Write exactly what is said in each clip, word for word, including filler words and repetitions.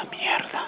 la mierda.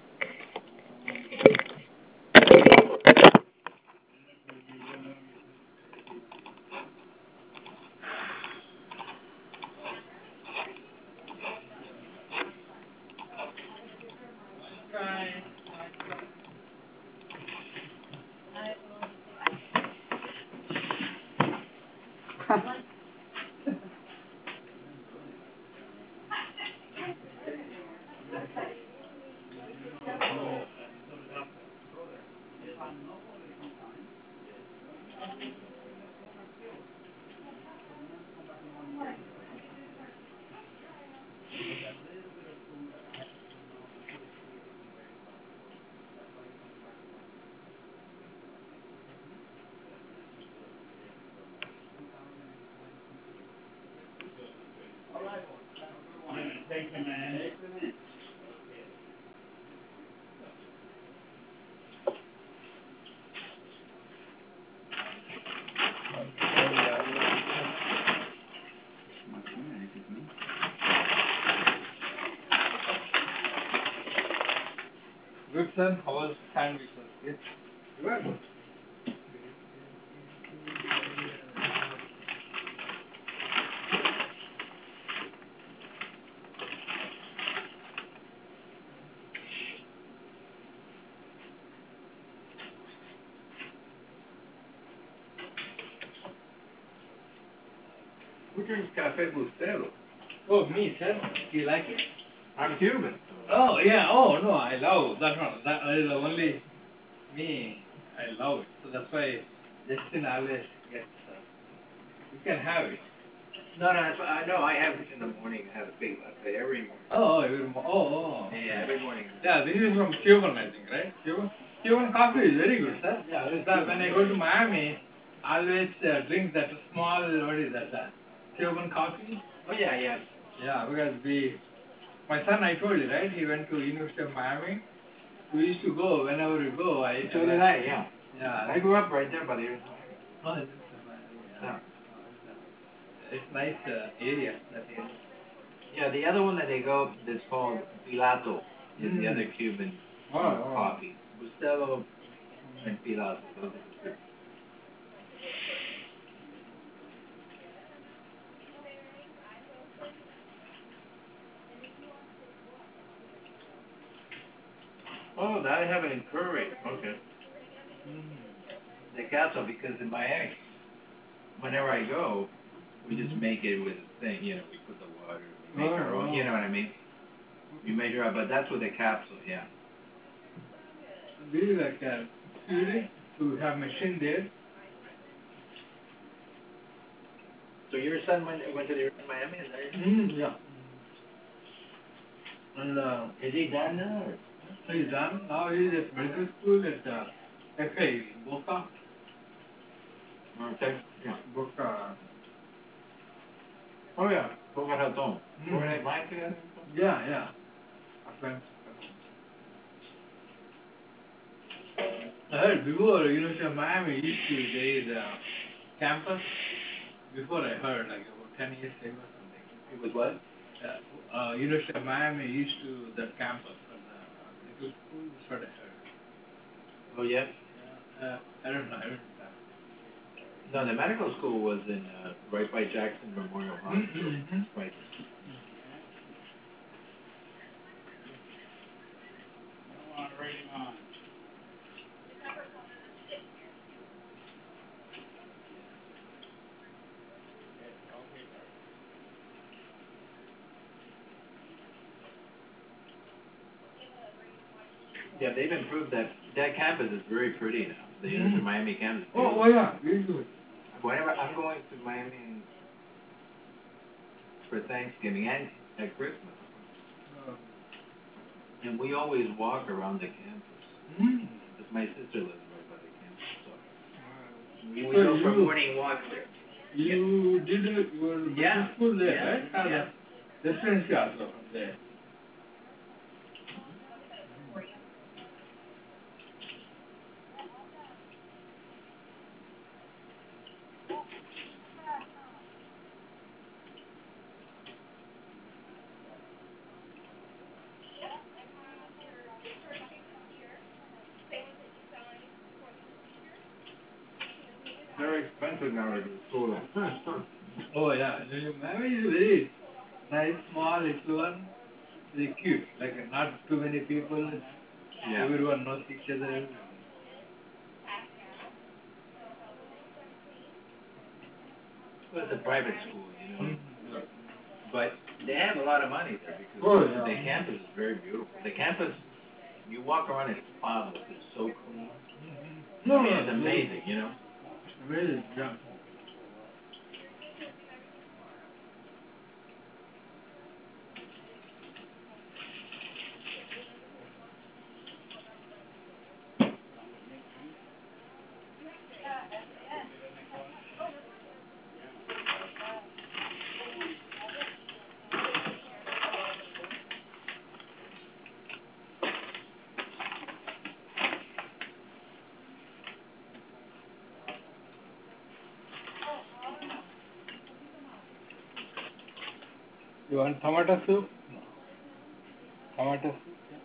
Good son, how was sandwich? Yes. Good. Who drinks Cafe Bustelo? Oh, me, sir. Do you like it? I'm Cuban. Oh, yeah. Oh, no, I love that one. That is the only me. I love it. So that's why Justin always gets. Uh, you can have it. No, no, that's, I know. I have it in the morning. I have a big latte every morning. Oh, every mo- oh, oh. Yeah, every morning. Yeah, this is from Cuban, I think, right? Cuban. Cuban coffee is very good, sir. Yeah, that, when I go to Miami, I always uh, drink that small. What is that? Uh, Cuban coffee. Oh, yeah, yeah. Yeah, because we. My son, I told you, right? He went to University of Miami. We used to go whenever we go. I So did I, yeah. Yeah. I grew up right there by the University of Miami. Oh, it's a Miami, yeah. Yeah. Oh, it's, a, it's nice uh, area. That area. Yeah, the other one that they go that's called Pilato is the Mm. other Cuban Oh, uh, oh. coffee. Bustelo and Pilato. Those are the two. Oh, that I have it in curry. Okay. Mm. The queso, because in Miami, whenever I go, we just make it with a thing. You know, we put the water, we make Oh, our own. oh. You know what I mean? We measure out, but that's with the capsule. Yeah. This is like a city to have machine there. So your son went went to the University of Miami, is that it? Mm, yeah. And uh, Is he done now? Or? he's done. Now he's at medical school at uh, F A in Boca. Okay. Yeah. Boca. Oh yeah. Boca Raton. Mm. Were they flying together? Yeah, yeah. Atlantic. I heard before University of Miami used to there is a campus. Before I heard like about ten years ago or something. It was what? Uh, uh, University of Miami used to that campus for the medical school. That's what I heard. Oh yeah. Yeah. Uh, I don't know. I don't know. No, the medical school was in uh, right by Jackson Memorial Hospital. Mm-hmm. Right. Yeah, they've improved that. That campus is very pretty now. The Mm-hmm. University of Miami campus. Oh, oh yeah, very good. Whenever I'm going to Miami for Thanksgiving and at Christmas, Uh, and we always walk around the campus. mm. Because my sister lives right by the campus, so we, we So go for you- morning walks there. You did your medical Yeah. school there, Yeah. right? Uh, Yeah. the residency also from there. Very expensive nowadays, soda. Oh yeah, Miami is very nice, small, little one, very cute. Like not too many people. Yeah. Everyone knows each other. Well, it's a private school, you know. Mm-hmm. But they have a lot of money there because Oh, the, yeah. the campus is very beautiful. The campus, you walk around, it's spotless. It's so clean. Mm-hmm. I mean, it's amazing, you know. Amazing, yeah. You want tomato soup? No. Tomato soup? Yeah.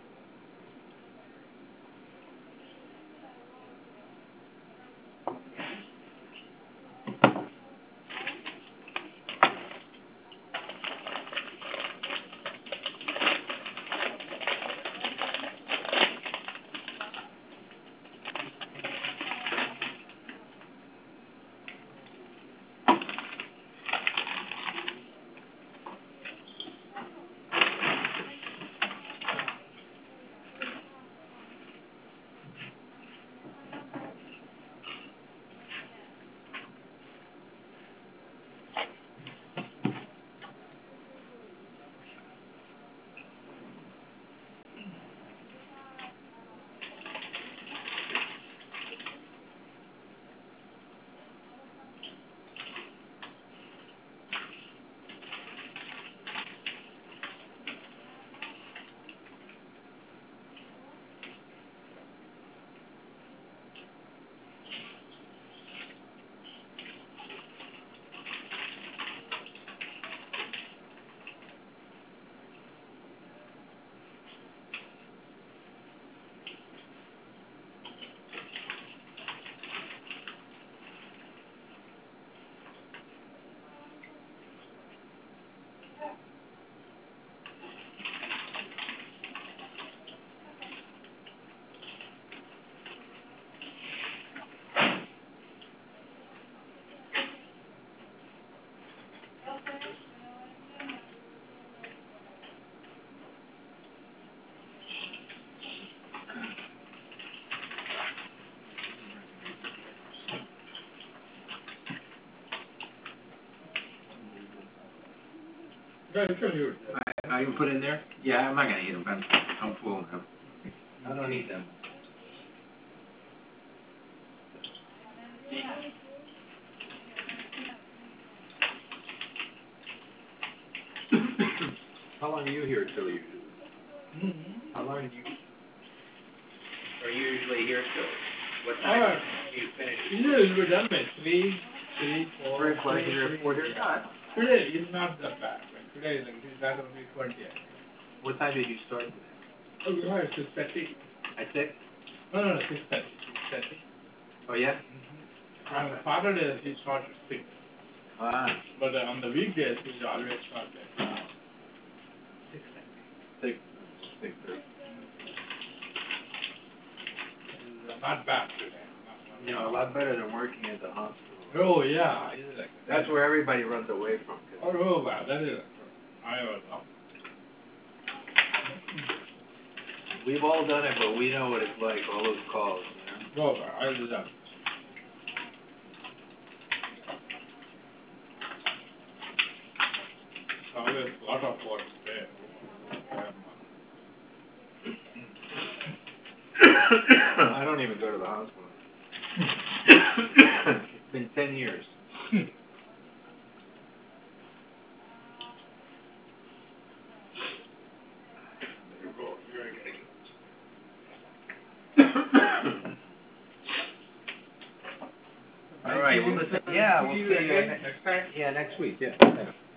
Yeah, you can use it. I, I can put in there? Yeah, I'm not gonna eat them. I'm, I'm full now. I don't eat them. How long are you here till usually? Mm-hmm. How long do you are you usually here till? What All time right. do you finish? Usually we're done by three, three, four. Three o'clock three, here, three, four three. here. Today is not that bad. Like today is like this that only twenty. I think. What time did you start today? Oh, we have six thirty. At six? No, no, no, six thirty. Six thirty. Oh yeah? Mm-hmm. On Saturdays we start at six. Ah. But uh, on the weekdays we always start at uh, six thirty. Six. Six thirty. It's not bad today. Not, not You know, a lot better than working at the hospital. Oh yeah, it's like That's where everybody runs away from. Oh, oh wow, that is. I don't know. We've all done it, but we know what it's like, all those calls, you know? Oh, wow, I do that. Always a lot of work there. I don't even go to the hospital. It's been ten years. All right, well, listen, yeah, we'll see you next, yeah, next week, yeah.